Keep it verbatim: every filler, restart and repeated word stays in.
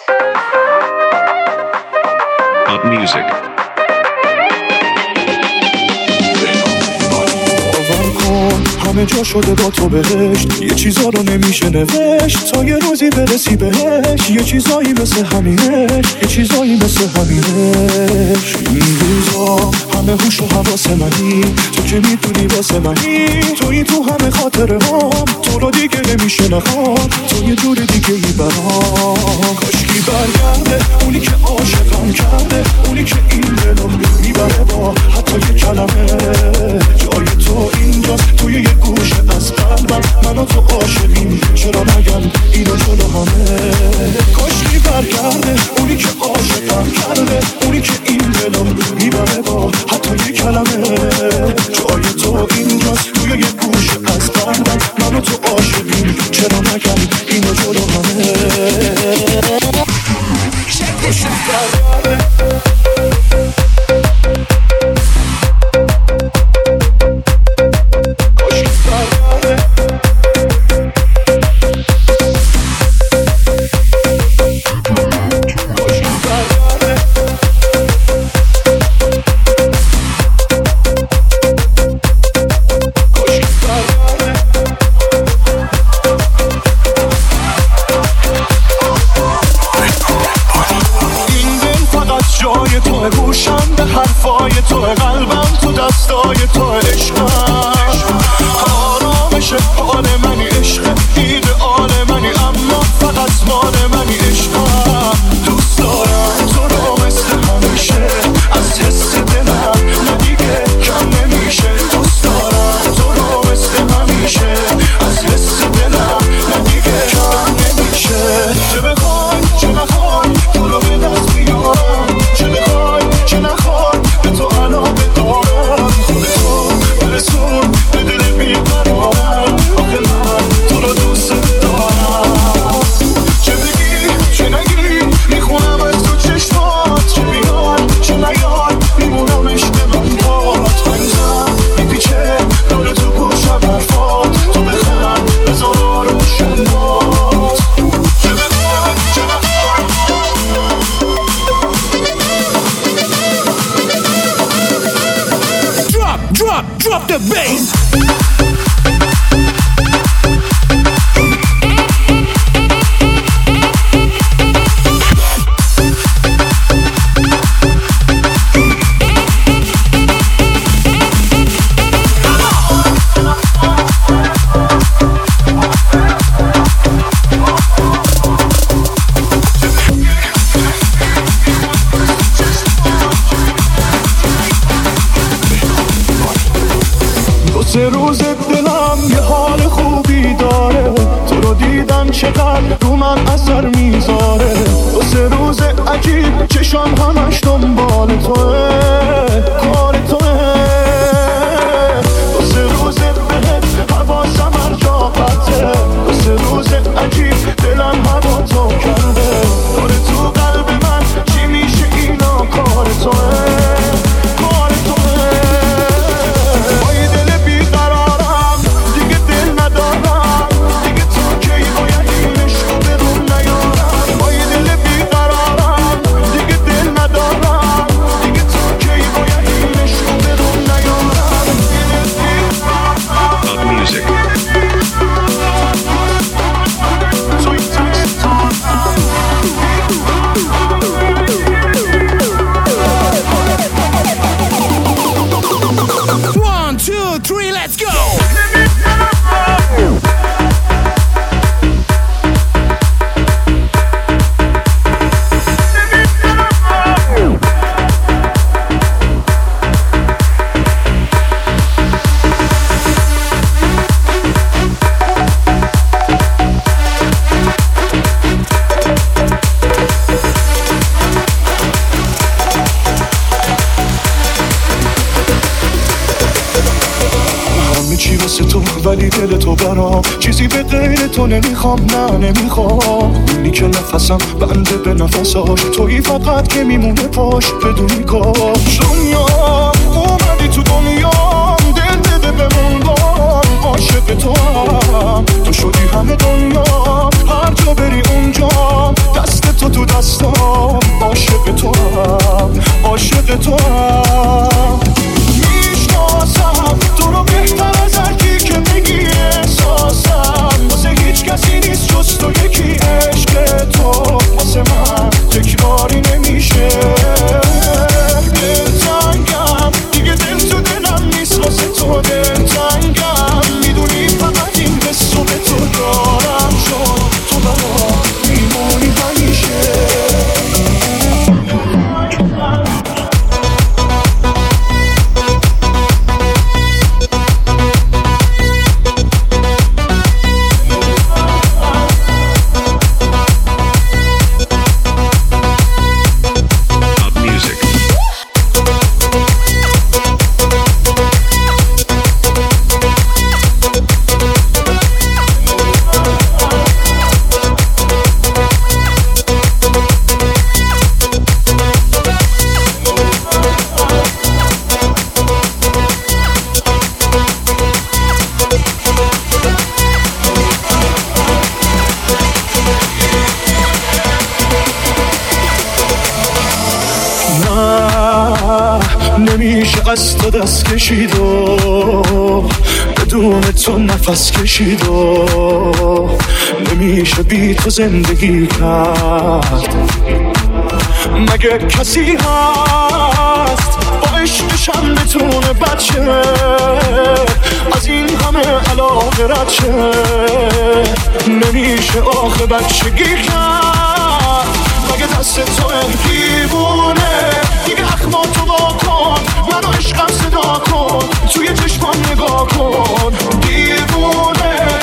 Up music. همه جا شده با تو بهشت، یه چیزا رو نمیشه نوشت تا یه روزی برسی بهش. یه چیزایی مثل همینش، یه چیزایی مثل همینش. این روزا همه هوش و حواس منی، تو که میدونی واسه منی، توی تو همه خاطره هم، تو رو دیگه نمیشه نخوام، تو یه دور دیگه ای برام. کاشکی برگرده اونی که عاشقم کرده، اونی که این دلو میبره با حتی یه کلمه. جای تو اینجاست توی یه گوشه از قلبم، من و تو عاشقیم، چرا نگم اینو جلو همه. کاشکی برگرده اونی که عاشقم کرده، اونی که این دلو میبره با حتی یه کلمه. جای تو اینجاست توی یه گوشه از قلبم، من و تو عاشقیم، چرا نگم اینو جلو همه. کاشکی برگرده سه روز دلم یه حال خوبی داره، تو رو دیدن چقدر رو من اثر میذاره. دو سه روز عجیب چشام همش دنبال توه، کار توه. دو سه روز بهت حواسم هر جا قطعه، دو سه روز عجیب دلم هوا تو کرده. داره تو قلب من چی میشه اینا کار توه. ولی دل تو برام چیزی به غیر تو نمیخوام، نه نمیخوام. اینی که نفسم بنده به نفساش، تویی فقط که میمونه پاش بدونی کاش. دنیا اومدی تو دنیا، دل بده بمون بام، عاشق تو هم تو شدی همه دنیا. هر جا بری اونجا دست تو تو دست نمیشه قصد دست کشید و بدون تو نفس کشید و نمیشه بی تو زندگی کرد. مگه کسی هست با عشقشم بتونه بچه از این همه علاقه رد شه؟ نمیشه آخه بچگی کرد. مگه دست تو دیوونه دیگه اخماتو با کن، منو عشقم صدا کن، توی چشمام نگاه کن. دیوونه